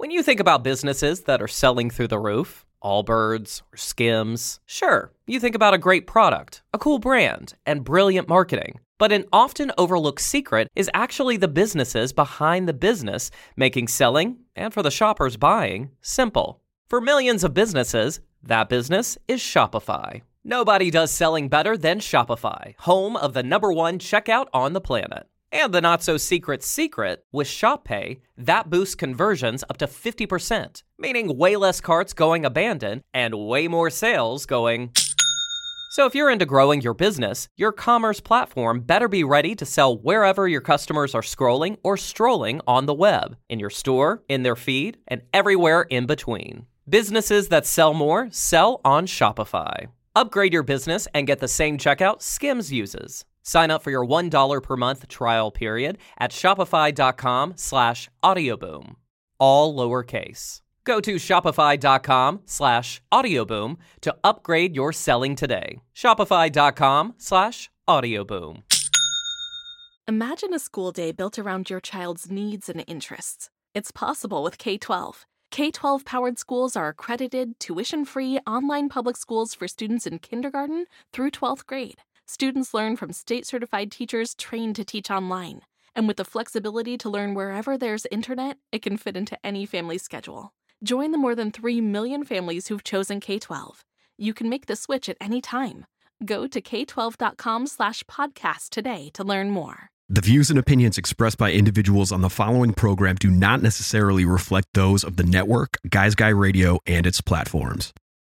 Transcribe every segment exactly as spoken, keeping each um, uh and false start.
When you think about businesses that are selling through the roof, Allbirds or Skims, sure, you think about a great product, a cool brand, and brilliant marketing. But an often overlooked secret is actually the businesses behind the business, making selling, and for the shoppers buying, simple. For millions of businesses, that business is Shopify. Nobody does selling better than Shopify, home of the number one checkout on the planet. And the not-so-secret secret, with Shop Pay, that boosts conversions up to fifty percent, meaning way less carts going abandoned and way more sales going... So if you're into growing your business, your commerce platform better be ready to sell wherever your customers are scrolling or strolling on the web, in your store, in their feed, and everywhere in between. Businesses that sell more sell on Shopify. Upgrade your business and get the same checkout Skims uses. Sign up for your one dollar per month trial period at shopify.com slash audioboom. All lowercase. Go to shopify.com slash audioboom to upgrade your selling today. Shopify.com slash audioboom. Imagine a school day built around your child's needs and interests. It's possible with K twelve. K twelve powered schools are accredited, tuition-free, online public schools for students in kindergarten through twelfth grade. Students learn from state-certified teachers trained to teach online. And with the flexibility to learn wherever there's internet, it can fit into any family schedule. Join the more than three million families who've chosen K twelve. You can make the switch at any time. Go to k twelve dot com slash podcast today to learn more. The views and opinions expressed by individuals on the following program do not necessarily reflect those of the network, Guys Guy Radio, and its platforms.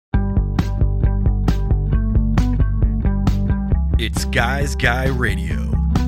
It's Guys Guy Radio.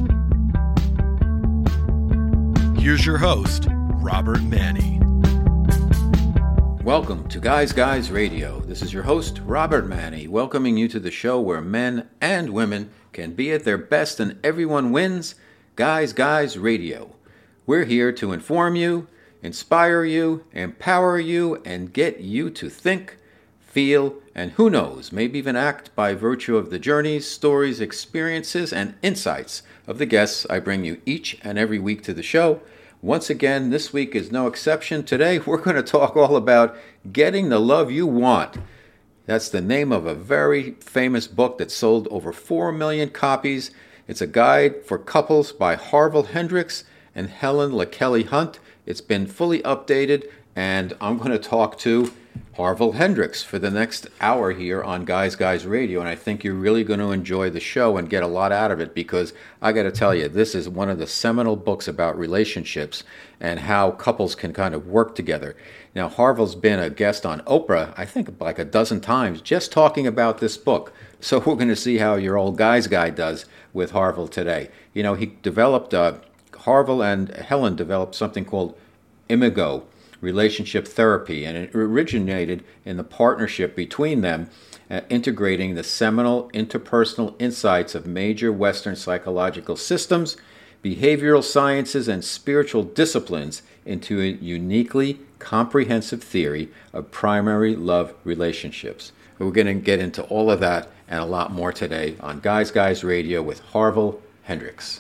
Here's your host, Robert Manni. Welcome to Guys Guys Radio. This is your host, Robert Manni, welcoming you to the show where men and women can be at their best and everyone wins, Guys Guys Radio. We're here to inform you, inspire you, empower you, and get you to think, feel, and who knows, maybe even act by virtue of the journeys, stories, experiences, and insights of the guests I bring you each and every week to the show. Once again, this week is no exception. Today, we're going to talk all about getting the love you want. That's the name of a very famous book that sold over four million copies. It's a guide for couples by Harville Hendrix and Helen LaKelly Hunt. It's been fully updated, and I'm going to talk to Harville Hendrix for the next hour here on Guys Guys Radio, and I think you're really going to enjoy the show and get a lot out of it, because I got to tell you, this is one of the seminal books about relationships and how couples can kind of work together. Now, Harville's been a guest on Oprah, I think like a dozen times, just talking about this book. So we're going to see how your old Guys Guy does with Harville today. You know, he developed, uh, Harville and Helen developed something called Imago relationship therapy, and it originated in the partnership between them, uh, integrating the seminal interpersonal insights of major Western psychological systems, behavioral sciences, and spiritual disciplines into a uniquely comprehensive theory of primary love relationships. We're going to get into all of that and a lot more today on Guys Guys Radio with Harville Hendrix.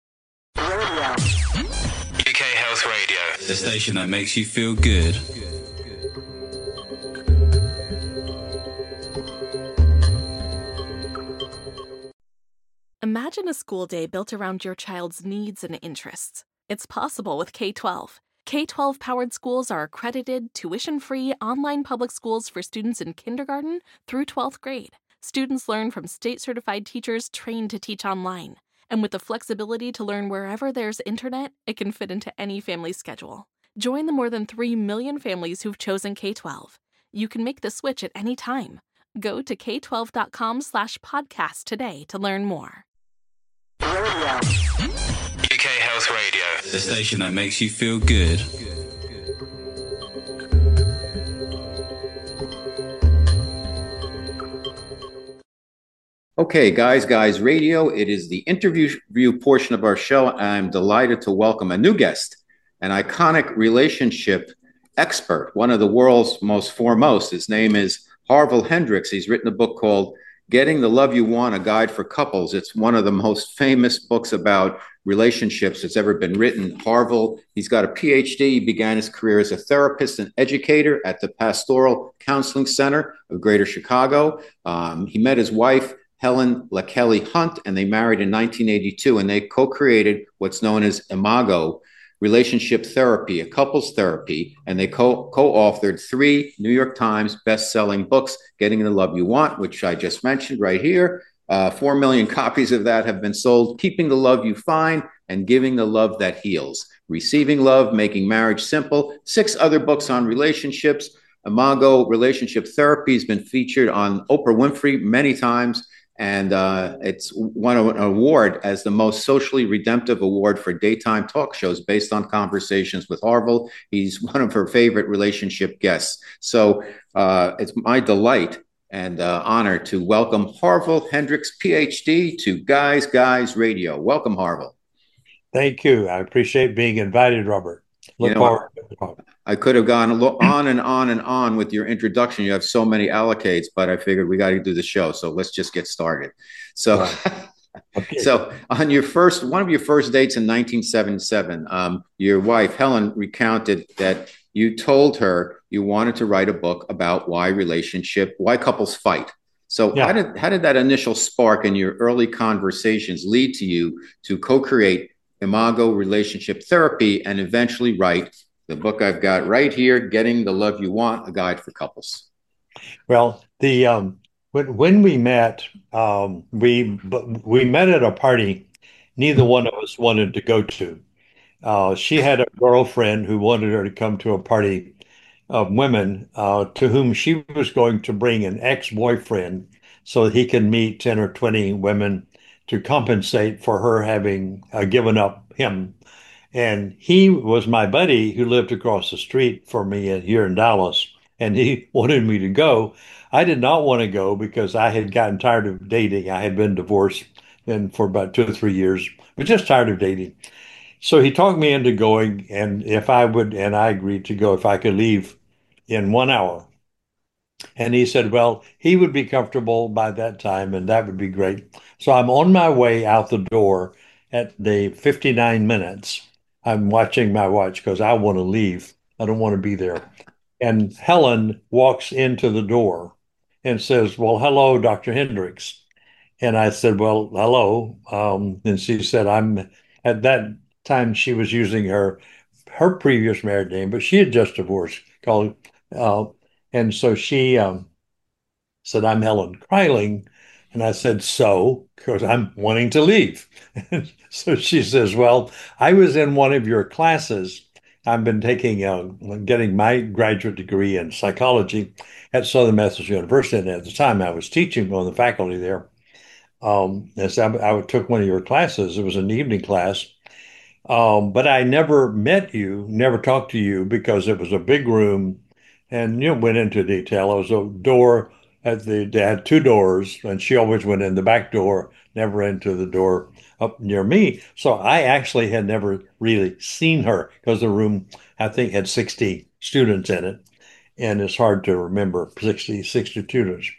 The station that makes you feel good. Imagine a school day built around your child's needs and interests. It's possible with K twelve. K twelve powered schools are accredited, tuition-free, online public schools for students in kindergarten through twelfth grade. Students learn from state-certified teachers trained to teach online. And with the flexibility to learn wherever there's internet, it can fit into any family schedule. Join the more than three million families who've chosen K twelve. You can make the switch at any time. Go to k twelve dot com slash podcast today to learn more. U K Health Radio, the station that makes you feel good. Okay, Guys Guys Radio, it is the interview portion of our show. I'm delighted to welcome a new guest, an iconic relationship expert, one of the world's most foremost. His name is Harville Hendrix. He's written a book called Getting the Love You Want, A Guide for Couples. It's one of the most famous books about relationships that's ever been written. Harville, he's got a P H D. He began his career as a therapist and educator at the Pastoral Counseling Center of Greater Chicago. Um, he met his wife, Helen LaKelly Hunt, and they married in nineteen eighty-two, and they co-created what's known as Imago Relationship Therapy, a couples therapy, and they co- co-authored three New York Times best-selling books, Getting the Love You Want, which I just mentioned right here. Uh, Four million copies of that have been sold. Keeping the Love You Find and Giving the Love That Heals. Receiving Love, Making Marriage Simple. Six other books on relationships. Imago Relationship Therapy has been featured on Oprah Winfrey many times. And uh, it's won an award as the most socially redemptive award for daytime talk shows based on conversations with Harville. He's one of her favorite relationship guests. So uh, it's my delight and uh, honor to welcome Harville Hendrix, P H D, to Guys Guys Radio. Welcome, Harville. Thank you. I appreciate being invited, Robert. Look you know, forward to the talk. I could have gone on and on and on with your introduction. You have so many allocates, but I figured we got to do the show. So let's just get started. So, right. okay. So on your first, one of your first dates in nineteen seventy-seven, um, your wife, Helen, recounted that you told her you wanted to write a book about why relationship, why couples fight. So yeah. how did, how did that initial spark in your early conversations lead to you to co-create Imago Relationship Therapy and eventually write the book I've got right here, Getting the Love You Want, A Guide for Couples? Well, the um, when, when we met, um, we we met at a party neither one of us wanted to go to. Uh, she had a girlfriend who wanted her to come to a party of women uh, to whom she was going to bring an ex-boyfriend so that he can meet ten or twenty women to compensate for her having uh, given up him. And he was my buddy who lived across the street from me here in Dallas, and he wanted me to go. I did not want to go because I had gotten tired of dating. I had been divorced and for about two or three years, but just tired of dating. So he talked me into going, and if I would, and I agreed to go if I could leave in one hour. And he said, well, he would be comfortable by that time, and that would be great. So I'm on my way out the door at the fifty-nine minutes. I'm watching my watch because I want to leave. I don't want to be there. And Helen walks into the door and says, well, hello, Doctor Hendrix. And I said, well, hello. Um, and she said, I'm at that time she was using her her previous married name, but she had just divorced. Called, uh, and so she um, said, I'm Helen Kreiling. And I said, so, because I'm wanting to leave. So she says, well, I was in one of your classes. I've been taking, uh, getting my graduate degree in psychology at Southern Methodist University. And at the time I was teaching on the faculty there. Um, and so I, I took one of your classes. It was an evening class. Um, but I never met you, never talked to you because it was a big room and you know, went into detail. It was a door at the, they had two doors and she always went in the back door, never into the door up near me. So I actually had never really seen her because the room, I think, had sixty students in it. And it's hard to remember sixty, sixty students.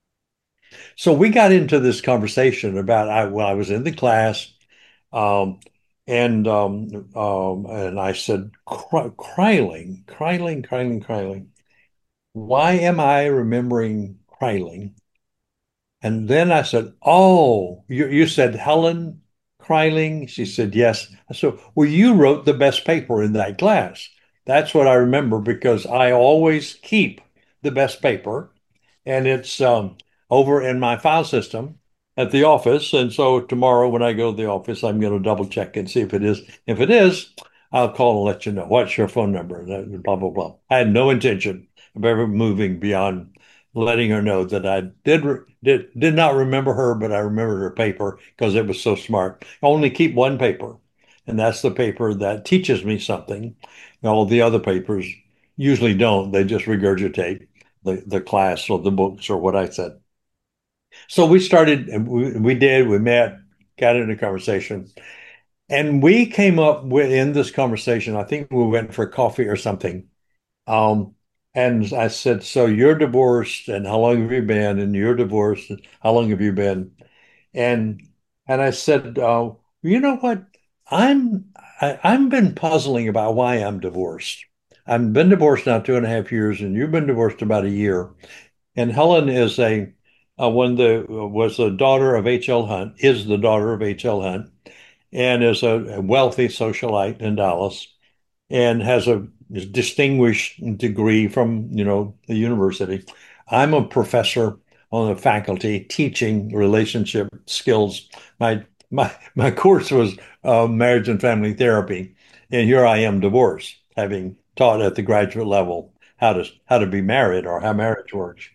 So we got into this conversation about, I, well, I was in the class um, and um, um, and I said, Kreiling, Kreiling, Kreiling, Kreiling. Why am I remembering Kreiling? And then I said, oh, you, you said Helen Kreiling? She said, yes. I said, well, you wrote the best paper in that class. That's what I remember because I always keep the best paper. And it's um, over in my file system at the office. And so tomorrow when I go to the office, I'm going to double check and see if it is. If it is, I'll call and let you know. What's your phone number? Blah, blah, blah. I had no intention of ever moving beyond letting her know that I did did did not remember her, but I remembered her paper because it was so smart. I only keep one paper, and that's the paper that teaches me something. All the other papers usually don't. They just regurgitate the, the class or the books or what I said. So we started, and we, we did, we met, got into conversation. And we came up with, in this conversation, I think we went for coffee or something. Um, And I said, so you're divorced, and how long have you been? And you're divorced, and how long have you been? And and I said, uh, you know what? I'm I, I've been puzzling about why I'm divorced. I've been divorced now two and a half years, and you've been divorced about a year. And Helen is a uh, one the was the daughter of H L. Hunt, is the daughter of H L. Hunt, and is a wealthy socialite in Dallas, and has a distinguished degree from, you know, the university. I'm a professor on the faculty teaching relationship skills. My my my course was uh, marriage and family therapy, and here I am divorced, having taught at the graduate level how to how to be married or how marriage works.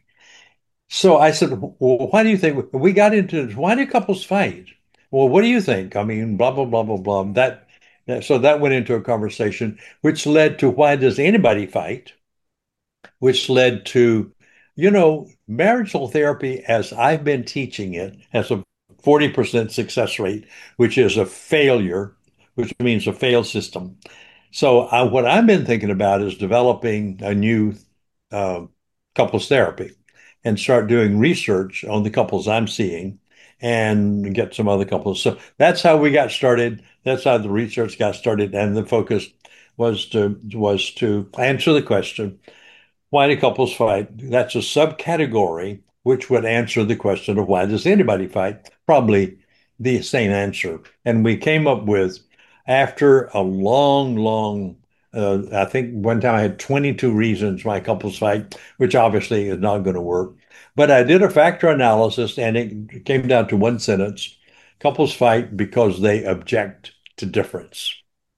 So I said, well, why do you think we got into this? Why do couples fight? Well, what do you think? I mean, blah, blah, blah, blah, blah. That, that so that went into a conversation, which led to why does anybody fight? Which led to, you know, marital therapy, as I've been teaching it, has a forty percent success rate, which is a failure, which means a failed system. So I, what I've been thinking about is developing a new uh, couples therapy and start doing research on the couples I'm seeing and get some other couples. So that's how we got started. That's how the research got started, and the focus was to was to answer the question, why do couples fight? That's a subcategory which would answer the question of why does anybody fight? Probably the same answer. And we came up with, after a long, long, uh, I think one time I had twenty-two reasons why couples fight, which obviously is not going to work. But I did a factor analysis and it came down to one sentence. Couples fight because they object to difference.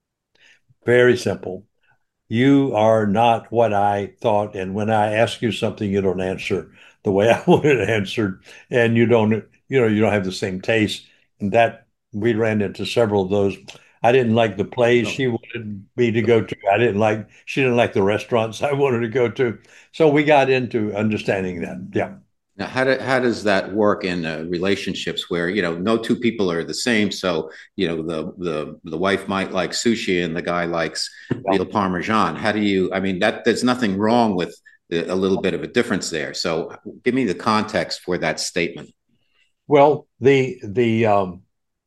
Very simple. You are not what I thought. And when I ask you something, you don't answer the way I want it answered. And you don't, you know, you don't have the same taste. And that we ran into several of those. I didn't like the plays she wanted me to go to. I didn't like, she didn't like the restaurants I wanted to go to. So we got into understanding that. Yeah. Now, how do, how does that work in uh, relationships where, you know, no two people are the same? So, you know, the the the wife might like sushi and the guy likes veal parmesan. How do you? I mean, that there's nothing wrong with the, a little bit of a difference there. So, give me the context for that statement. Well, the the um,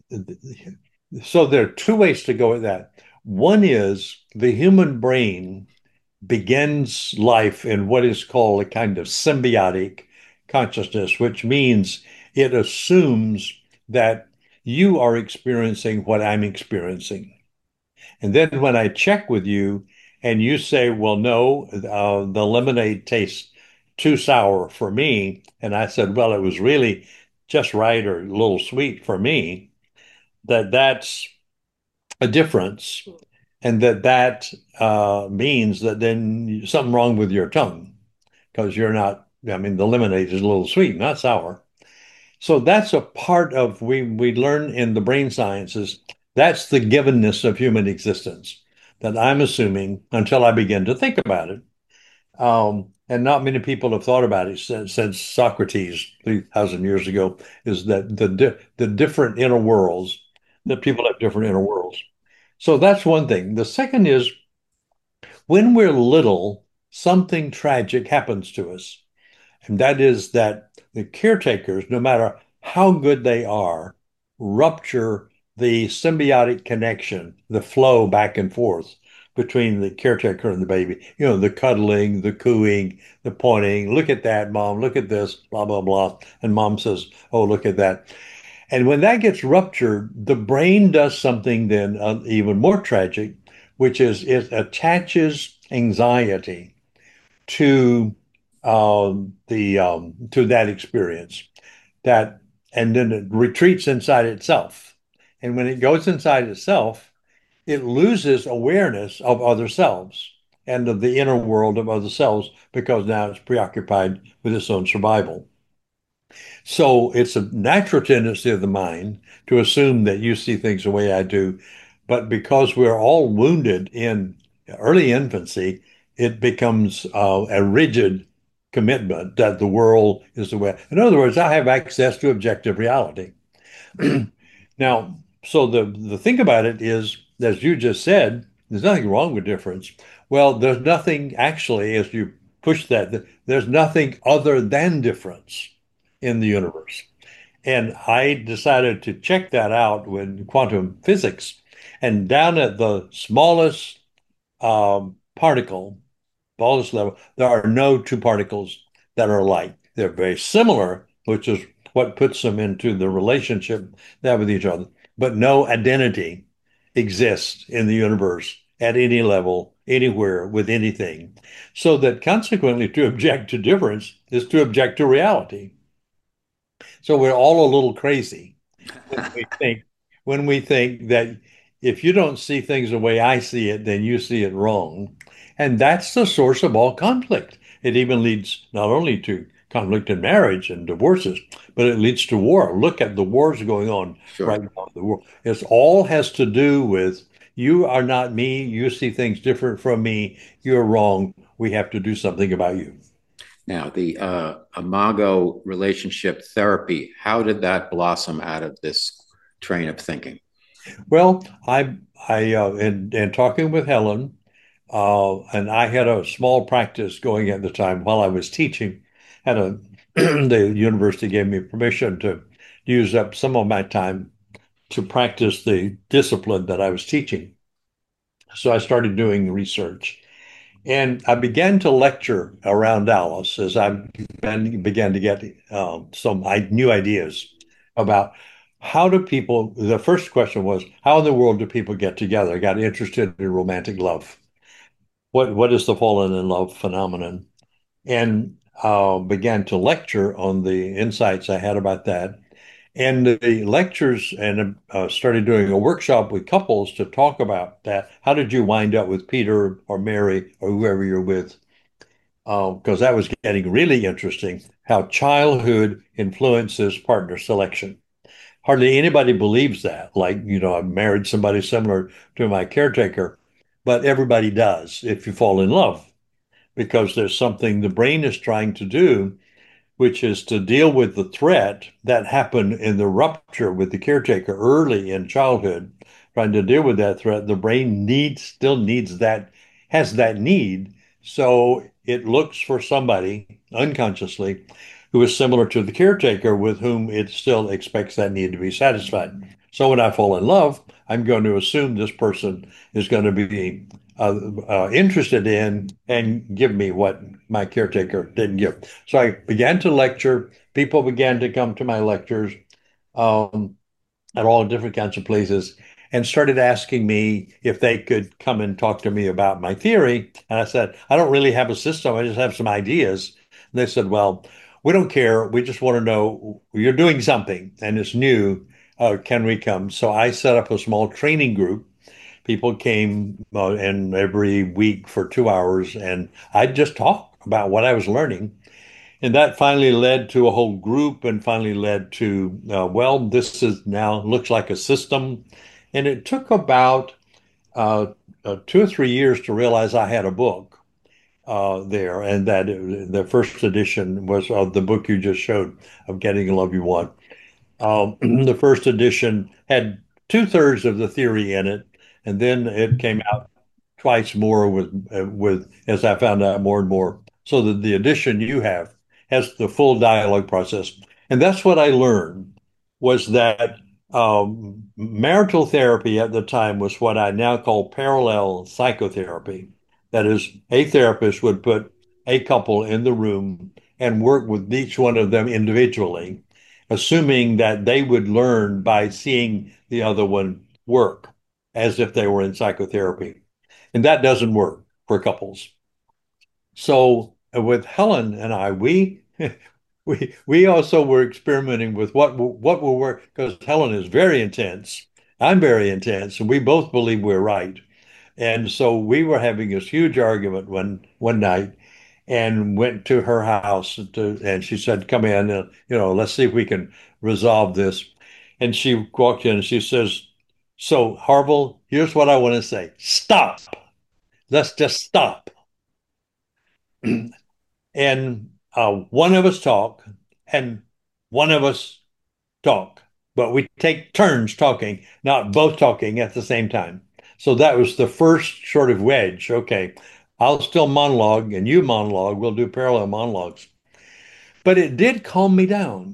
so there are two ways to go with that. One is the human brain begins life in what is called a kind of symbiotic consciousness, which means it assumes that you are experiencing what I'm experiencing. And then when I check with you and you say, well, no, uh, the lemonade tastes too sour for me. And I said, well, it was really just right or a little sweet for me, that that's a difference, and that that uh, means that then something wrong with your tongue because you're not. I mean, the lemonade is a little sweet, not sour. So that's a part of we we learn in the brain sciences. That's the givenness of human existence that I'm assuming until I begin to think about it. Um, and not many people have thought about it since, since Socrates three thousand years ago. Is that the di the different inner worlds, that people have different inner worlds. So that's one thing. The second is when we're little, something tragic happens to us. And that is that the caretakers, no matter how good they are, rupture the symbiotic connection, the flow back and forth between the caretaker and the baby. You know, the cuddling, the cooing, the pointing, look at that, mom, look at this, blah, blah, blah. And mom says, oh, look at that. And when that gets ruptured, the brain does something then uh, even more tragic, which is it attaches anxiety to um, the um, to that experience. That and then it retreats inside itself. And when it goes inside itself, it loses awareness of other selves and of the inner world of other selves because now it's preoccupied with its own survival. So it's a natural tendency of the mind to assume that you see things the way I do. But because we're all wounded in early infancy, it becomes uh, a rigid commitment that the world is the way. In other words, I have access to objective reality. Now, so the, the thing about it is, as you just said, there's nothing wrong with difference. Well, there's nothing actually, as you push that. There's nothing other than difference in the universe. And I decided to check that out with quantum physics. And down at the smallest um, particle, smallest level, there are no two particles that are alike. They're very similar, which is what puts them into the relationship they have with each other. But no identity exists in the universe at any level, anywhere, with anything. So that consequently, to object to difference is to object to reality. So we're all a little crazy when we think when we think that if you don't see things the way I see it, then you see it wrong. And that's the source of all conflict. It even leads not only to conflict in marriage and divorces, but it leads to war. Look at the wars going on Sure. right now in the world. It all has to do with you are not me. You see things different from me. You're wrong. We have to do something about you. Now, the uh, Imago relationship therapy, how did that blossom out of this train of thinking? Well, I, I, uh, in, in talking with Helen, uh, and I had a small practice going at the time while I was teaching. Had a the university gave me permission to use up some of my time to practice the discipline that I was teaching. So I started doing research, and I began to lecture around Dallas as I began, began to get um, some new ideas about how do people. The first question was, how in the world do people get together? I got interested in romantic love. What what is the fallen in love phenomenon? And uh, began to lecture on the insights I had about that. And the lectures, and uh, started doing a workshop with couples to talk about that. How did you wind up with Peter or Mary or whoever you're with? Because uh, that was getting really interesting. How childhood influences partner selection. Hardly anybody believes that. Like, you know, I married somebody similar to my caretaker, but everybody does if you fall in love, because there's something the brain is trying to do, which is to deal with the threat that happened in the rupture with the caretaker early in childhood. Trying to deal with that threat, the brain needs still needs that, has that need. So it looks for somebody unconsciously who is similar to the caretaker with whom it still expects that need to be satisfied. So when I fall in love, I'm going to assume this person is going to be uh, uh, interested in and give me what my caretaker didn't give. So I began to lecture. People began to come to my lectures um, at all different kinds of places and started asking me if they could come and talk to me about my theory. And I said, I don't really have a system. I just have some ideas. And they said, well, we don't care. We just want to know you're doing something and it's new. Uh, can we come? So I set up a small training group. People came uh, in every week for two hours, and I'd just talk about what I was learning. And that finally led to a whole group and finally led to, uh, well, this is now looks like a system. And it took about uh, uh, two or three years to realize I had a book uh, there, and that it, the first edition was of the book you just showed of Getting the Love You Want. Um, the first edition had two thirds of the theory in it, and then it came out twice more with uh, with as I found out more and more. So that the edition you have has the full dialogue process, and that's what I learned was that um, marital therapy at the time was what I now call parallel psychotherapy. That is, a therapist would put a couple in the room and work with each one of them individually, assuming that they would learn by seeing the other one work as if they were in psychotherapy. And that doesn't work for couples. So uh, with Helen and I, we we we also were experimenting with what what will work, because Helen is very intense. I'm very intense, and we both believe we're right. And so we were having this huge argument one one night, and went to her house to, and she said, "Come in, and you know, let's see if we can resolve this." And she walked in and she says, "So Harville, here's what I want to say: stop. Let's just stop." And uh, one of us talk, and one of us talk, but we take turns talking, not both talking at the same time. So that was the first sort of wedge. Okay, I'll still monologue and you monologue. We'll do parallel monologues. But it did calm me down.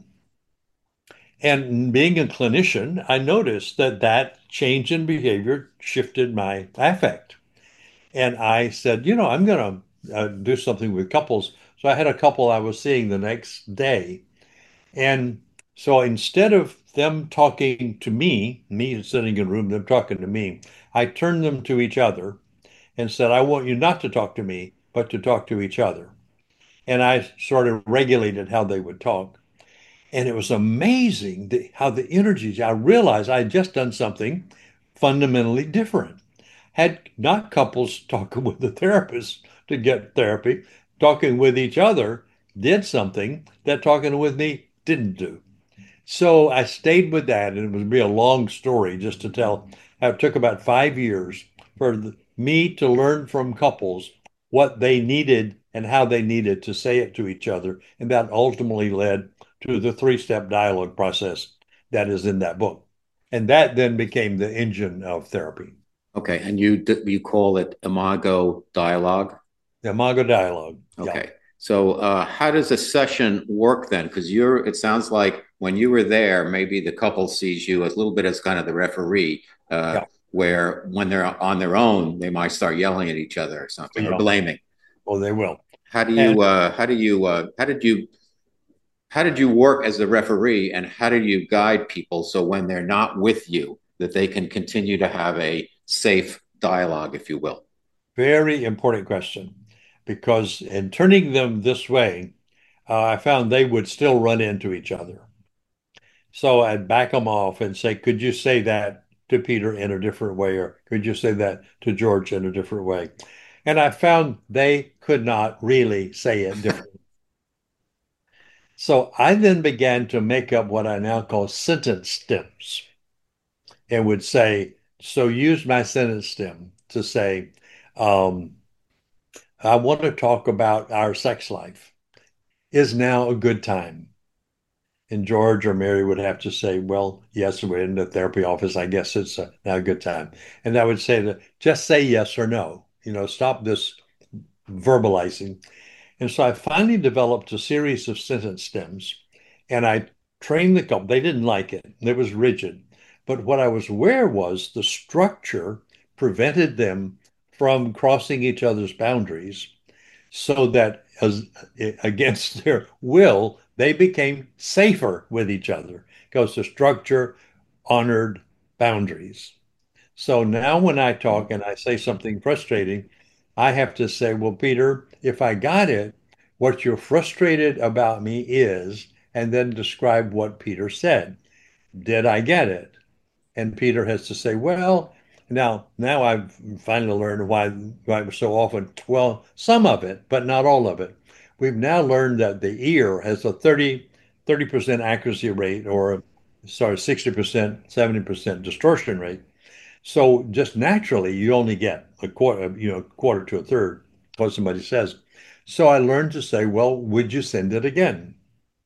And being a clinician, I noticed that that change in behavior shifted my affect. And I said, you know, I'm going to uh, do something with couples. So I had a couple I was seeing the next day. And so instead of them talking to me, me sitting in a room, them talking to me, I turned them to each other and said, I want you not to talk to me, but to talk to each other. And I sort of regulated how they would talk. And it was amazing the, how the energies, I realized I had just done something fundamentally different. Had not couples talking with the therapist to get therapy, talking with each other did something that talking with me didn't do. So I stayed with that, and it would be a long story just to tell. It took about five years for the, me to learn from couples what they needed and how they needed to say it to each other. And that ultimately led to the three-step dialogue process that is in that book. And that then became the engine of therapy. Okay, and you you call it Imago Dialogue? The Imago Dialogue. Okay. Yeah. So uh, how does a session work then? Because you're, it sounds like when you were there, maybe the couple sees you a little bit as kind of the referee, uh, Yeah. where when they're on their own, they might start yelling at each other or something, or Yeah. blaming. Oh, they will. How do And you, uh, how do you, uh, how did you, how did you work as the referee, and how do you guide people so when they're not with you, that they can continue to have a safe dialogue, if you will? very important question, because in turning them this way, uh, I found they would still run into each other. So I'd back them off and say, could you say that to Peter in a different way? Or could you say that to George in a different way? And I found they could not really say it differently. So I then began to make up what I now call sentence stems and would say, so use my sentence stem to say, um, I want to talk about our sex life. Is now a good time? And George or Mary would have to say, well, yes, we're in the therapy office. I guess it's a, now a good time. And I would say that just say yes or no, you know, stop this verbalizing. And so I finally developed a series of sentence stems and I trained the couple. They didn't like it. It was rigid. But what I was aware was the structure prevented them from crossing each other's boundaries so that as against their will, they became safer with each other because the structure honored boundaries. So now when I talk and I say something frustrating, I have to say, well, Peter, if I got it, what you're frustrated about me is, and then describe what Peter said. Did I get it? And Peter has to say, well, now now I've finally learned why why so often, well, some of it, but not all of it. We've now learned that the ear has a thirty thirty percent accuracy rate, or sorry, sixty percent, seventy percent distortion rate. So just naturally, you only get a quarter, you know, quarter to a third what somebody says. So I learned to say, well, would you send it again?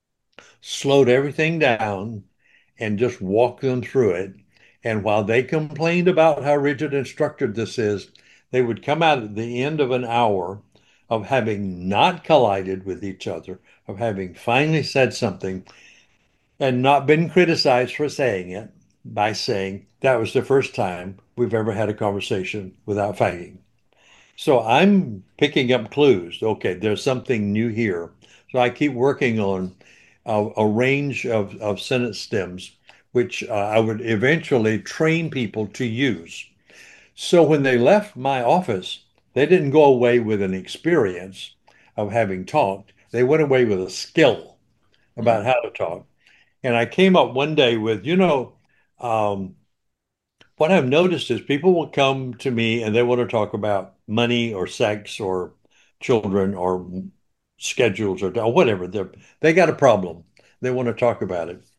Slowed everything down and just walked them through it. And while they complained about how rigid and structured this is, they would come out at the end of an hour of having not collided with each other, of having finally said something and not been criticized for saying it by saying that was the first time we've ever had a conversation without fighting. So I'm picking up clues. Okay, there's something new here. So I keep working on a, a range of, of sentence stems, which uh, I would eventually train people to use. So when they left my office, they didn't go away with an experience of having talked. They went away with a skill about how to talk. And I came up one day with, you know, um, what I've noticed is people will come to me and they want to talk about money or sex or children or schedules or, or whatever. They're, they got a problem. They want to talk about it.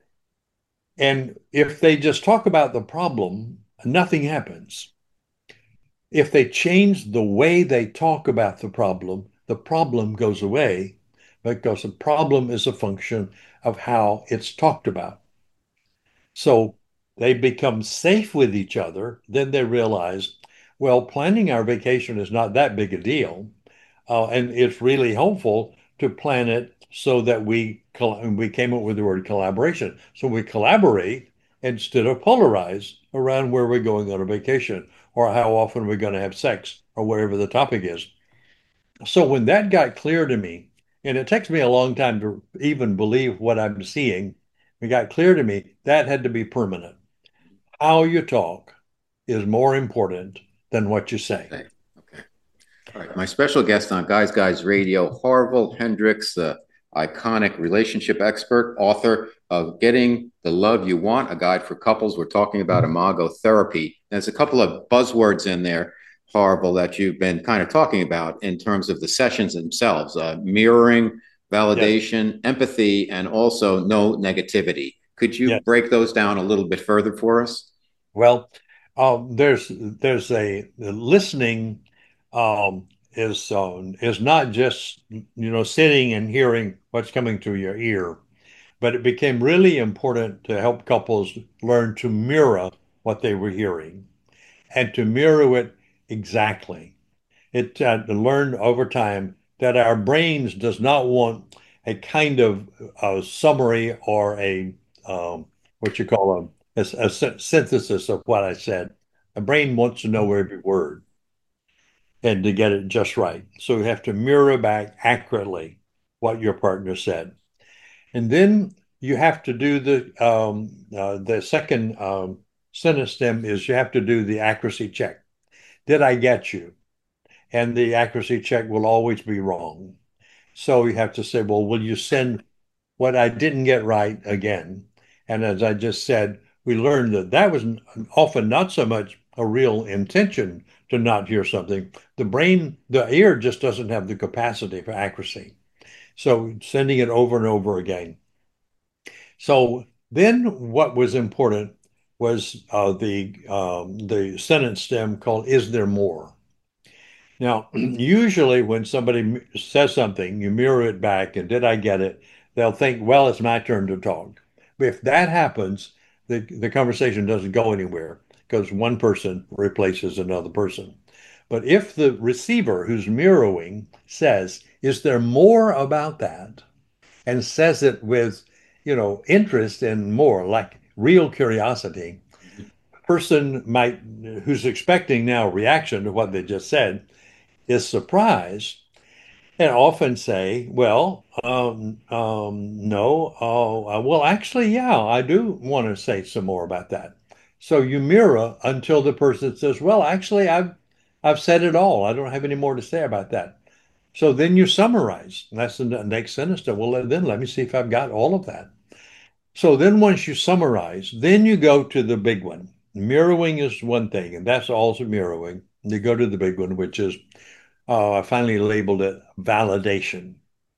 And if they just talk about the problem, nothing happens. If they change the way they talk about the problem, the problem goes away because the problem is a function of how it's talked about. So they become safe with each other. Then they realize, Well, planning our vacation is not that big a deal. Uh, and it's really helpful to plan it so that we we came up with the word collaboration. So we collaborate instead of polarize around where we're going on a vacation or how often we're going to have sex or whatever the topic is. So when that got clear to me, and it takes me a long time to even believe what I'm seeing, it got clear to me that had to be permanent. How you talk is more important than what you say. Okay. Okay. All right. My special guest on Guys Guys Radio, Harville Hendrix, the iconic relationship expert, author of Getting the Love You Want, a guide for couples. We're talking about imago therapy. There's a couple of buzzwords in there, Harville, that you've been kind of talking about in terms of the sessions themselves, uh, mirroring, validation, yes. empathy, and also no negativity. Could you yes. break those down a little bit further for us? Well, uh, there's there's a listening um, is uh, is not just you know sitting and hearing what's coming through your ear, but it became really important to help couples learn to mirror what they were hearing and to mirror it exactly. It uh, learned over time that our brains does not want a kind of a summary or a um, what you call a, a, a synthesis of what I said. A brain wants to know every word and to get it just right. So you have to mirror back accurately what your partner said. And then you have to do the um, uh, the second um, sentence stem is you have to do the accuracy check. Did I get you? And the accuracy check will always be wrong. So you have to say, well, will you send what I didn't get right again? And as I just said, we learned that that was often not so much a real intention to not hear something. The brain, the ear just doesn't have the capacity for accuracy. So sending it over and over again. So then what was important was uh, the um, the sentence stem called, is there more? Now, usually when somebody says something, you mirror it back, and did I get it? They'll think, well, it's my turn to talk. But if that happens, the, the conversation doesn't go anywhere because one person replaces another person. But if the receiver who's mirroring says, is there more about that? And says it with, you know, interest and more, like real curiosity, the person might, who's expecting now a reaction to what they just said, is surprised and often say, well, um, um, no, oh, well, actually, yeah, I do want to say some more about that. So you mirror until the person says, well, actually, I've, I've said it all. I don't have any more to say about that. So then you summarize. That's the next sentence. Well, then let me see if I've got all of that. So then once you summarize, then you go to the big one. Mirroring is one thing, and that's also mirroring. You go to the big one, which is, uh, I finally labeled it validation.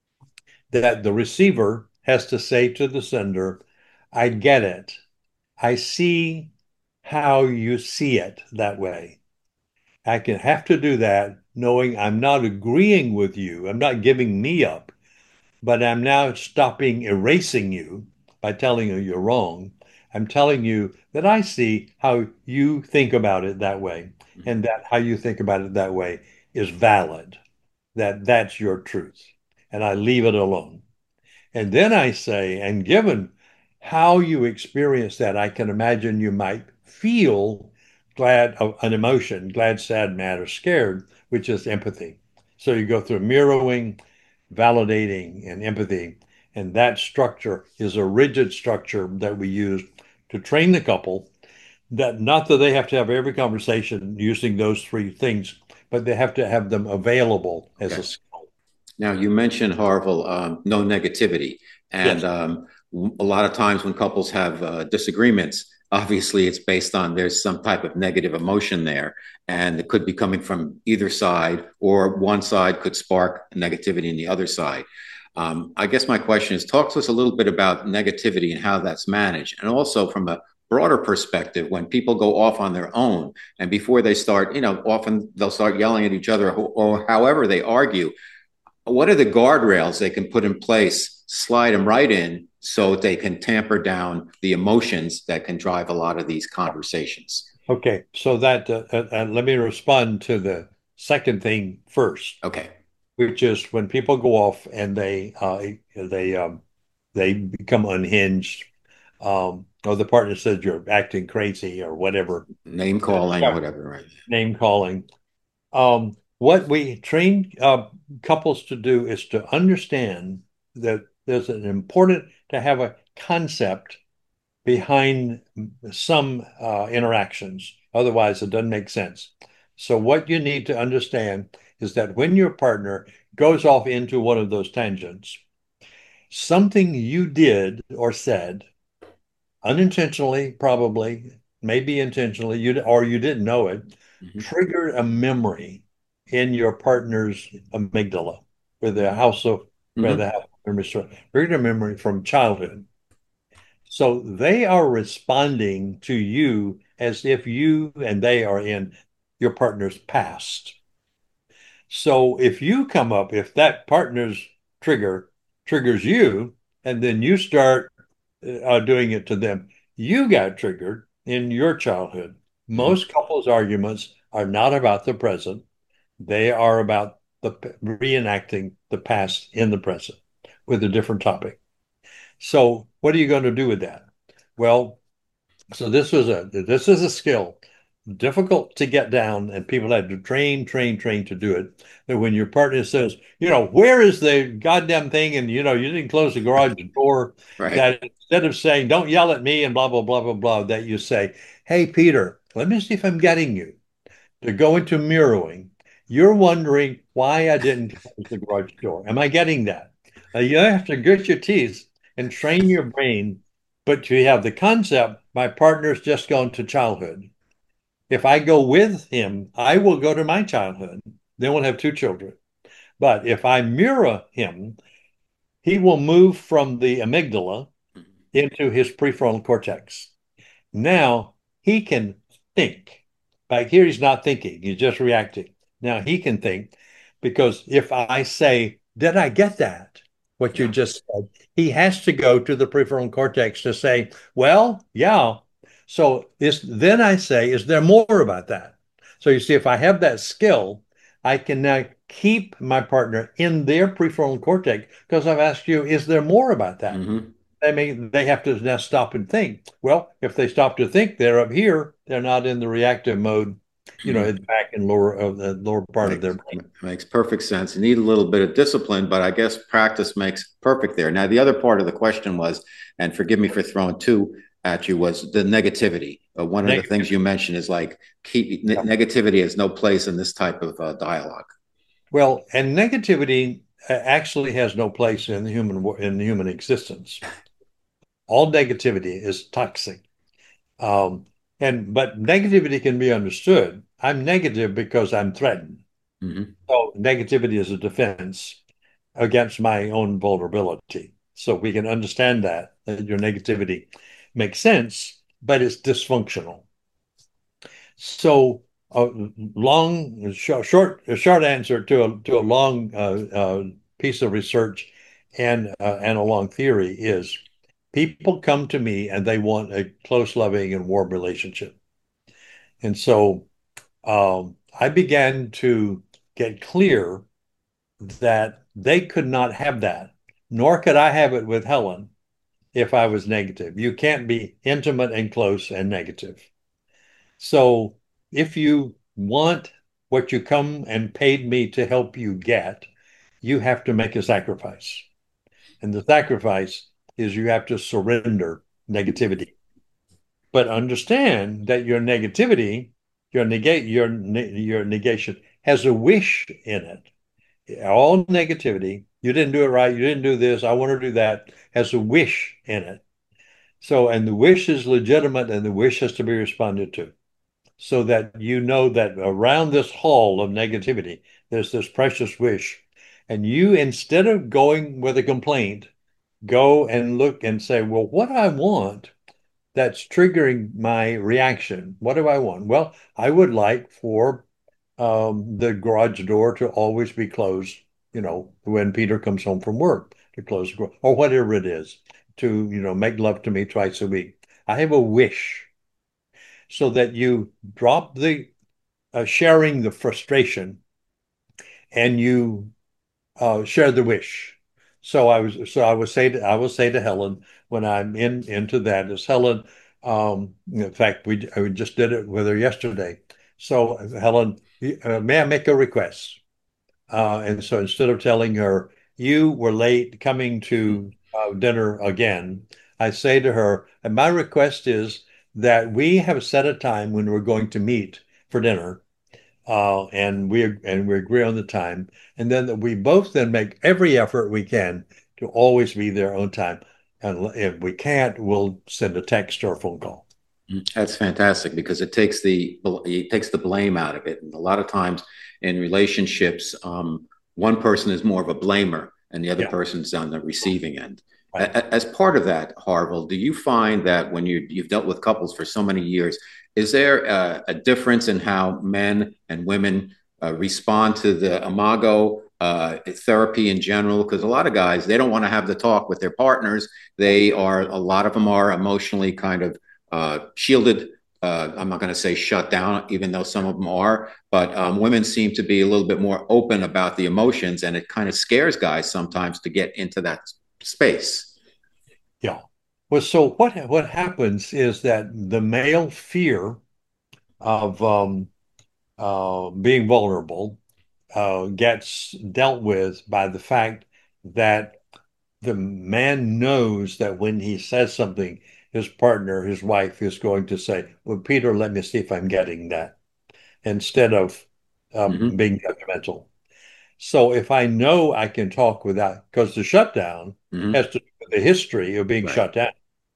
That the receiver has to say to the sender, I get it. I see how you see it that way. I can have to do that knowing I'm not agreeing with you. I'm not giving me up, but I'm now stopping erasing you by telling you you're wrong. I'm telling you that I see how you think about it that way, and that how you think about it that way is valid, that that's your truth, and I leave it alone. And then I say, and given how you experience that, I can imagine you might feel glad, an emotion, glad, sad, mad, or scared, which is empathy. So you go through mirroring, validating, and empathy. And that structure is a rigid structure that we use to train the couple. That not that they have to have every conversation using those three things, but they have to have them available as okay. a skill. Now, you mentioned, Harville, um, no negativity. And yes. um, a lot of times when couples have uh, disagreements, obviously it's based on there's some type of negative emotion there. And it could be coming from either side, or one side could spark negativity in the other side. Um, I guess my question is, talk to us a little bit about negativity and how that's managed. And also from a broader perspective, when people go off on their own and before they start, you know, often they'll start yelling at each other or, or however they argue, what are the guardrails they can put in place, slide them right in so they can tamper down the emotions that can drive a lot of these conversations? Okay, so that uh, uh, uh, let me respond to the second thing first, Okay. which is when people go off and they uh, they um, they become unhinged, um, or the partner says you're acting crazy or whatever, Name calling, yeah, whatever, right? name calling. Um, what we train uh, couples to do is to understand that there's an important to have a concept behind some uh, interactions. Otherwise, it doesn't make sense. So, what you need to understand is that when your partner goes off into one of those tangents, something you did or said, unintentionally, probably, maybe intentionally, you or you didn't know it, Mhm. triggered a memory in your partner's amygdala, where the house of where the Mhm. house of memory, triggered a memory from childhood. So they are responding to you as if you and they are in your partner's past. So if you come up, if that partner's trigger triggers you, and then you start uh, doing it to them, you got triggered in your childhood. Mhm. Most couples' arguments are not about the present, they are about the reenacting the past in the present with a different topic. So, what are you going to do with that? Well, so this was a this is a skill, difficult to get down, and people had to train, train, train to do it. That when your partner says, you know, where is the goddamn thing, and you know, you didn't close the garage door, Right. that instead of saying, don't yell at me and blah blah blah blah blah, that you say, hey Peter, let me see if I'm getting you to go into mirroring. You're wondering why I didn't close the garage door. Am I getting that? Uh, you have to grit your teeth and train your brain, but you have the concept my partner's just gone to childhood. If I go with him, I will go to my childhood. Then we'll have two children. But if I mirror him, he will move from the amygdala into his prefrontal cortex. Now he can think. Back here, he's not thinking, he's just reacting. Now he can think because if I say, did I get that? What you Yeah. just said, he has to go to the prefrontal cortex to say, well, yeah. So is then I say, is there more about that? So you see, if I have that skill, I can now keep my partner in their prefrontal cortex because I've asked you, is there more about that? Hmm. They may they have to now stop and think. Well, if they stop to think, they're up here. They're not in the reactive mode. You know, Hmm. it's back in lower of the lower part of their Makes brain. makes perfect sense. You need a little bit of discipline, but I guess practice makes perfect there. Now, the other part of the question was, and forgive me for throwing two at you, was the negativity. Uh, one of the Negative. things you mentioned is like keep ne- Yeah. negativity has no place in this type of uh, dialogue. Well, and negativity uh, actually has no place in the human in the human existence. All negativity is toxic. Um, and but negativity can be understood. I'm negative because I'm threatened. Hmm. So negativity is a defense against my own vulnerability. So we can understand that, that your negativity makes sense, but it's dysfunctional. So a long, short, short, a short answer to a to a long uh, uh, piece of research and uh, and a long theory is people come to me and they want a close, loving, and warm relationship. And so um, I began to get clear that they could not have that, nor could I have it with Helen if I was negative. You can't be intimate and close and negative. So if you want what you come and paid me to help you get, you have to make a sacrifice. And the sacrifice is you have to surrender negativity. But understand that your negativity, your negate your your negation has a wish in it. All negativity, you didn't do it right, you didn't do this, I want to do that, has a wish in it. So, and the wish is legitimate and the wish has to be responded to so that you know that around this hall of negativity, there's this precious wish. And you, instead of going with a complaint, go and look and say, well, what do I want that's triggering my reaction? What do I want? Well, I would like for um, the garage door to always be closed, you know, when Peter comes home from work, to close the garage, or whatever it is, to, you know, make love to me twice a week. I have a wish. so that you drop the uh, sharing the frustration and you uh, share the wish. So I was so I would say to, I will say to Helen when I'm in into that is Helen. Um, in fact, we I just did it with her yesterday. So Helen, uh, may I make a request? Uh, and so instead of telling her you were late coming to uh, dinner again, I say to her, and my request is that we have set a time when we're going to meet for dinner, uh, and we and we agree on the time, and then that we both then make every effort we can to always be there on time. And if we can't, we'll send a text or a phone call. That's fantastic because it takes the it takes the blame out of it. And a lot of times in relationships, um, one person is more of a blamer and the other Yeah. person's on the receiving end. Right. A- As part of that, Harville, do you find that when you you've dealt with couples for so many years, is there a, a difference in how men and women uh, respond to the imago uh, therapy in general? Because a lot of guys, they don't want to have the talk with their partners. They are a lot of them are emotionally kind of uh, shielded. Uh, I'm not going to say shut down, even though some of them are, but um, women seem to be a little bit more open about the emotions, and it kind of scares guys sometimes to get into that space. Yeah. Well, so what what happens is that the male fear of um, uh, being vulnerable uh, gets dealt with by the fact that the man knows that when he says something, his partner, his wife, is going to say, "Well, Peter, let me see if I'm getting that," instead of um, Mm-hmm. being judgmental. So if I know I can talk without, because the shutdown Mm-hmm. has to do with the history of being Right. shut down.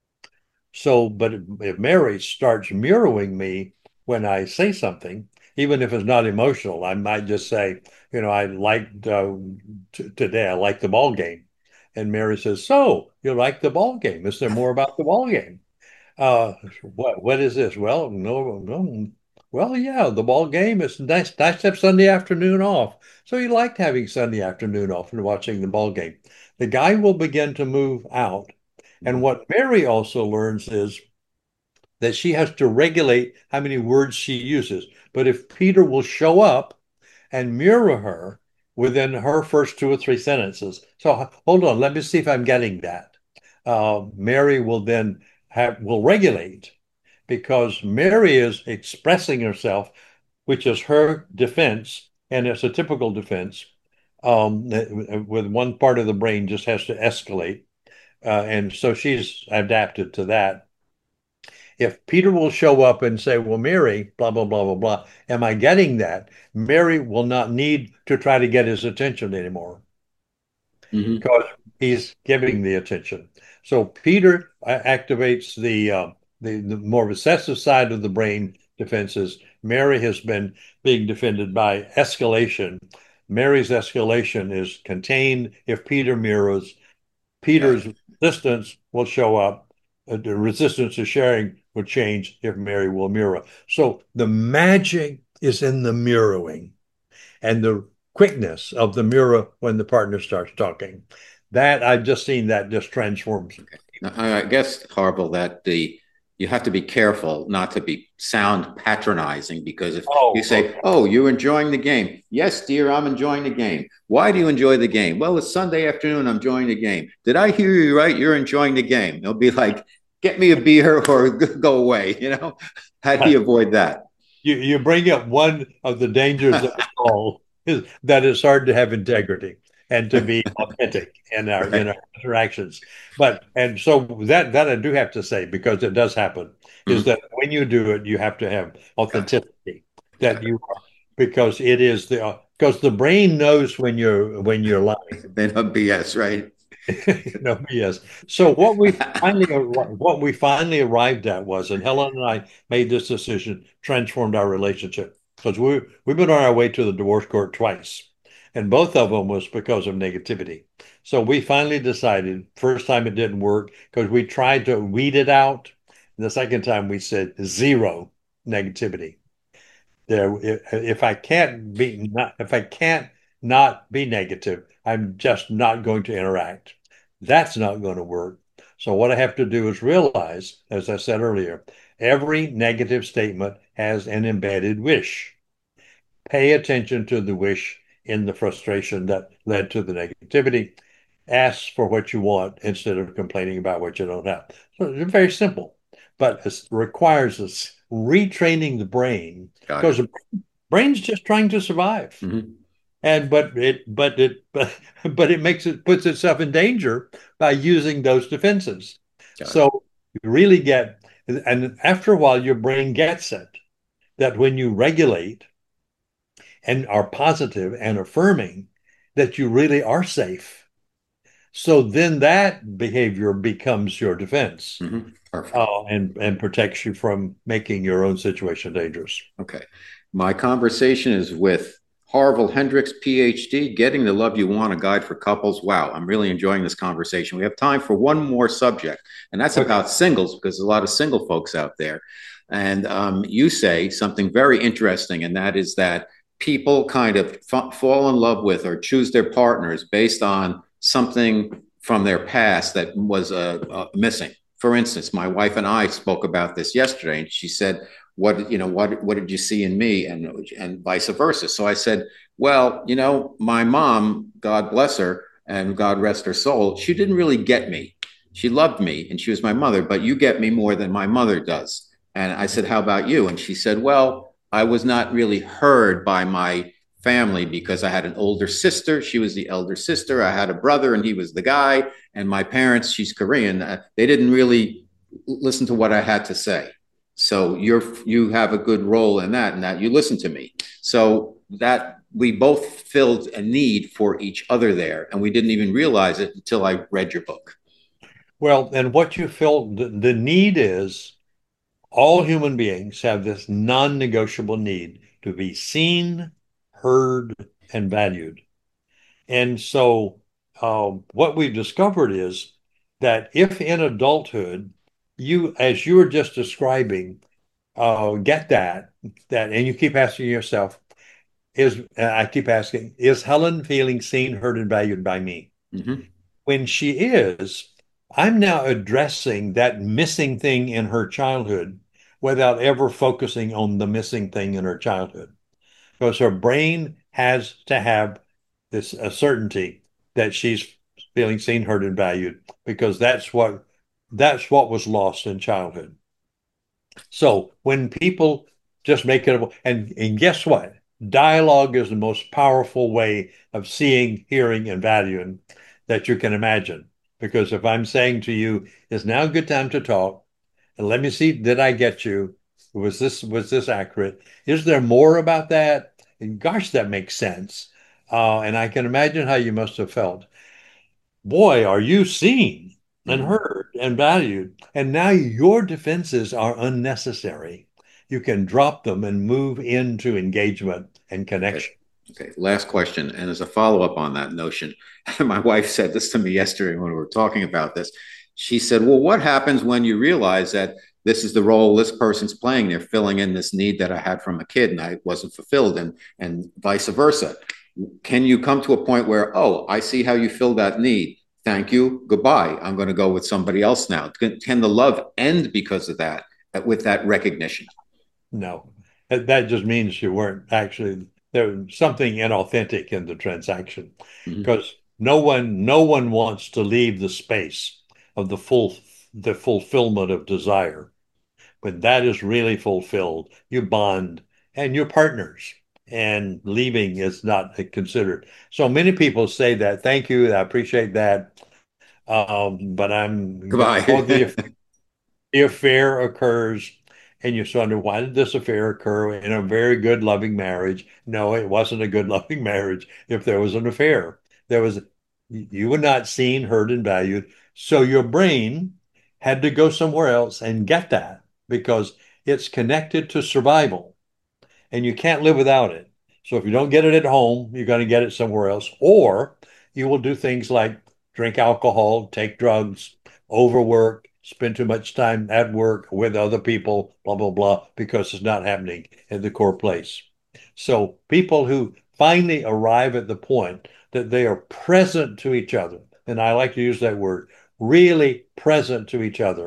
So, but if, if Mary starts mirroring me when I say something, even if it's not emotional, I might just say, you know, I liked uh, t today, I liked the ball game. And Mary says, so you like the ball game? Is there more about the ball game? Uh, what what is this? Well, no, no. Well, yeah, the ball game is nice. Nice to have Sunday afternoon off. So you liked having Sunday afternoon off and watching the ball game. The guy will begin to move out. And Mm-hmm. what Mary also learns is that she has to regulate how many words she uses. But if Peter will show up and mirror her within her first two or three sentences, so hold on, let me see if I'm getting that. Uh, Mary will then have will regulate because Mary is expressing herself, which is her defense, and it's a typical defense. Um, with one part of the brain just has to escalate, uh, and so she's adapted to that. If Peter will show up and say, well, Mary, blah, blah, blah, blah, blah, am I getting that? Mary will not need to try to get his attention anymore Mm-hmm. because he's giving the attention. So Peter activates the, uh, the, the more recessive side of the brain defenses. Mary has been being defended by escalation. Mary's escalation is contained if Peter mirrors. Peter's resistance will show up. Uh, the resistance to sharing will change if Mary will mirror. So the magic is in the mirroring and the quickness of the mirror when the partner starts talking. That I've just seen that just transforms. Now, I guess, Harville, that the you have to be careful not to be sound patronizing because if you Oh, say, okay. "Oh, you're enjoying the game," yes, dear, I'm enjoying the game. Why do you enjoy the game? Well, it's Sunday afternoon. I'm enjoying the game. Did I hear you right? You're enjoying the game. They'll be like, "Get me a beer or go away." You know, how do you avoid that? You you bring up one of the dangers of it all is that it's hard to have integrity and to be authentic in our in Right. our interactions. But and so that that I do have to say because it does happen is Mhm. that when you do it, you have to have Gotcha. authenticity that Gotcha. you are because it is the because the brain knows when you're when you're lying. They don't B S, right? You know, yes. So what we finally what we finally arrived at was, and Helen and I made this decision, transformed our relationship because we we've been on our way to the divorce court twice, and both of them was because of negativity. So we finally decided. First time it didn't work because we tried to weed it out. And the second time we said zero negativity. There, if, if I can't be not, if I can't not be negative, I'm just not going to interact. That's not going to work. So what I have to do is realize, as I said earlier, Every negative statement has an embedded wish. Pay attention to the wish in the frustration that led to the negativity. Ask for what you want instead of complaining about what you don't have. So it's very simple, but it requires us retraining the brain because the brain's just trying to survive. Mm-hmm. And but it but it but, but it makes it puts itself in danger by using those defenses. Got so it. you really get, and after a while, your brain gets it that when you regulate and are positive and affirming, that you really are safe. So then that behavior becomes your defense. Mm-hmm. Perfect. Uh, and, and protects you from making your own situation dangerous. Okay. My conversation is with Harville Hendrix, P H D, Getting the Love You Want, a guide for couples. Wow, I'm really enjoying this conversation. We have time for one more subject, and that's okay. about singles, because there's a lot of single folks out there. And um, you say something very interesting, and that is that people kind of f- fall in love with or choose their partners based on something from their past that was uh, uh, missing. For instance, my wife and I spoke about this yesterday, and she said, what, you know, what, what did you see in me? And, and vice versa. So I said, well, you know, my mom, God bless her and God rest her soul, she didn't really get me. She loved me and she was my mother, but you get me more than my mother does. And I said, how about you? And she said, well, I was not really heard by my family because I had an older sister. She was the elder sister. I had a brother and he was the guy. And my parents, she's Korean, uh, they didn't really listen to what I had to say. So you're, you have a good role in that, and that you listen to me. So that we both filled a need for each other there, and we didn't even realize it until I read your book. Well, and what you feel the, the need is, all human beings have this non-negotiable need to be seen, heard, and valued. And so um, what we've discovered is that if in adulthood, you, as you were just describing, uh, get that, that, and you keep asking yourself, is, I keep asking, is Helen feeling seen, heard, and valued by me? Mm-hmm. When she is, I'm now addressing that missing thing in her childhood without ever focusing on the missing thing in her childhood. Because her brain has to have this uh, certainty that she's feeling seen, heard, and valued, because that's what that's what was lost in childhood. So when people just make it, and, and guess what? Dialogue is the most powerful way of seeing, hearing, and valuing that you can imagine. Because if I'm saying to you, is now a good time to talk? And let me see, did I get you? Was this was this accurate? Is there more about that? And gosh, that makes sense. Uh, and I can imagine how you must have felt. Boy, are you seen and heard and valued. And now your defenses are unnecessary. You can drop them and move into engagement and connection. Okay, okay. Last question. And as a follow-up on that notion, my wife said this to me yesterday when we were talking about this. She said, well, what happens when you realize that this is the role this person's playing? They're filling in this need that I had from a kid and I wasn't fulfilled, and, and vice versa. Can you come to a point where, oh, I see how you fill that need. Thank you. Goodbye. I'm going to go with somebody else now. Can, can the love end because of that, with that recognition? No, that just means you weren't actually, there was something inauthentic in the transaction, mm-hmm. because no one, no one wants to leave the space of the full, the fulfillment of desire. When that is really fulfilled, you bond and you're partners, and leaving is not considered. So many people say that, thank you, I appreciate that. Um, but I'm, goodbye. the, the affair occurs. And you wonder, why did this affair occur in a very good, loving marriage? No, it wasn't a good, loving marriage if there was an affair. There was, you were not seen, heard, and valued. So your brain had to go somewhere else and get that, because it's connected to survival and you can't live without it. So if you don't get it at home, you're going to get it somewhere else, or you will do things like drink alcohol, take drugs, overwork, spend too much time at work with other people, blah, blah, blah, because it's not happening in the core place. So people who finally arrive at the point that they are present to each other, and I like to use that word, really present to each other,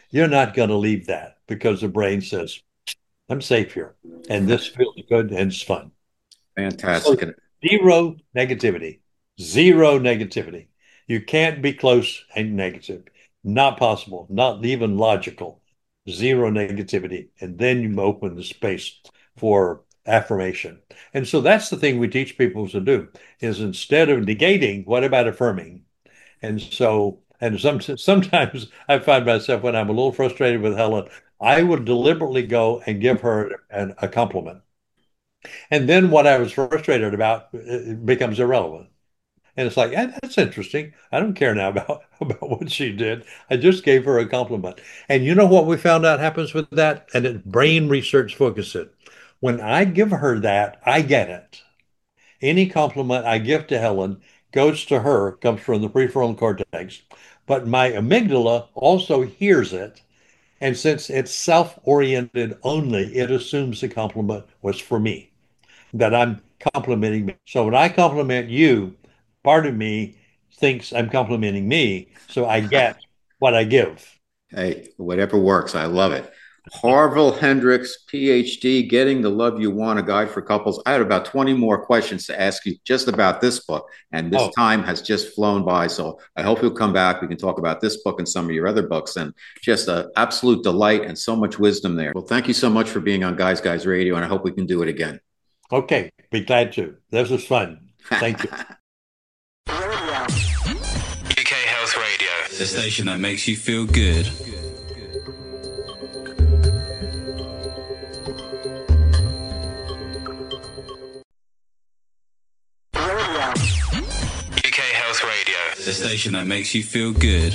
you're not going to leave that because the brain says, I'm safe here. And this feels good and it's fun. Fantastic. So zero negativity. Zero negativity. You can't be close and negative. Not possible. Not even logical. Zero negativity. And then you open the space for affirmation. And so that's the thing we teach people to do is instead of negating, what about affirming? And so, and some, sometimes I find myself when I'm a little frustrated with Helen, I would deliberately go and give her an, a compliment. And then what I was frustrated about it becomes irrelevant. And it's like, eh, that's interesting. I don't care now about, about what she did. I just gave her a compliment. And you know what we found out happens with that? And it, brain research focus it. When I give her that, I get it. Any compliment I give to Helen goes to her, comes from the prefrontal cortex. But my amygdala also hears it. And since it's self-oriented only, it assumes the compliment was for me, that I'm complimenting me. So when I compliment you, part of me thinks I'm complimenting me, so I get what I give. Hey, whatever works. I love it. Harville Hendrix, P H D, Getting the Love You Want, a guide for couples. I had about twenty more questions to ask you just about this book, and this oh. time has just flown by. So I hope you'll come back. We can talk about this book and some of your other books, and just an absolute delight and so much wisdom there. Well, thank you so much for being on Guys Guys Radio, and I hope we can do it again. Okay, be glad to. This was fun. Thank you. U K Health Radio, the station that makes you feel good. U K Health Radio, the station that makes you feel good.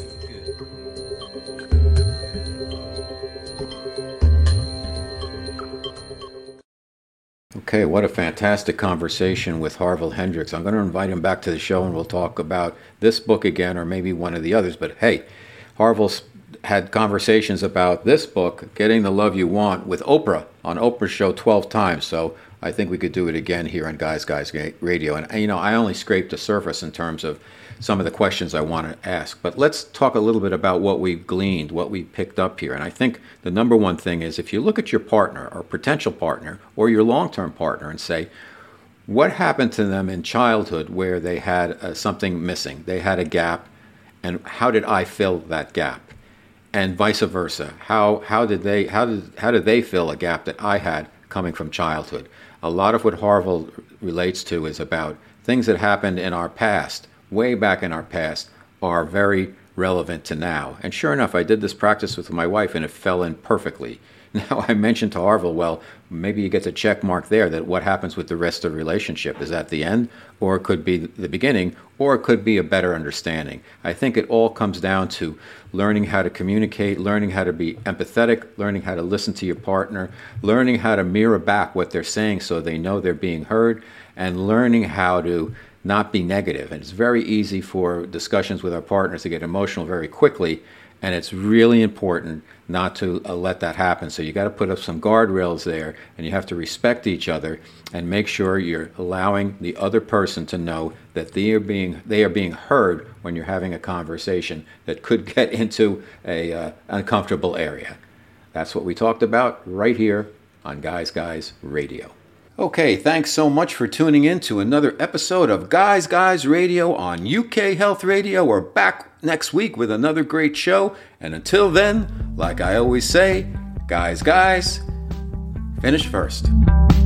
Okay, what a fantastic conversation with Harville Hendrix. I'm going to invite him back to the show and we'll talk about this book again or maybe one of the others. But hey, Harville's had conversations about this book, Getting the Love You Want, with Oprah on Oprah's show twelve times. So I think we could do it again here on Guys Guys Radio. And, you know, I only scraped the surface in terms of some of the questions I want to ask. But let's talk a little bit about what we've gleaned, what we picked up here. And I think the number one thing is if you look at your partner or potential partner or your long-term partner and say, what happened to them in childhood where they had uh, something missing? They had a gap, and how did I fill that gap? And vice versa. How how did they how did how did they fill a gap that I had coming from childhood? A lot of what Harville relates to is about things that happened in our past, way back in our past, are very relevant to now. And sure enough, I did this practice with my wife and it fell in perfectly. Now I mentioned to Harville, well, maybe you get the check mark there that what happens with the rest of the relationship is at the end, or it could be the beginning, or it could be a better understanding. I think it all comes down to learning how to communicate, learning how to be empathetic, learning how to listen to your partner, learning how to mirror back what they're saying so they know they're being heard, and learning how to not be negative. And it's very easy for discussions with our partners to get emotional very quickly, and it's really important not to uh, let that happen. So you got to put up some guardrails there, and you have to respect each other and make sure you're allowing the other person to know that they are being they are being heard when you're having a conversation that could get into a uh, uncomfortable area. That's what we talked about right here on Guys Guys Radio. Okay, thanks so much for tuning in to another episode of Guys Guys Radio on U K Health Radio. We're back next week with another great show. And until then, like I always say, guys, guys, finish first.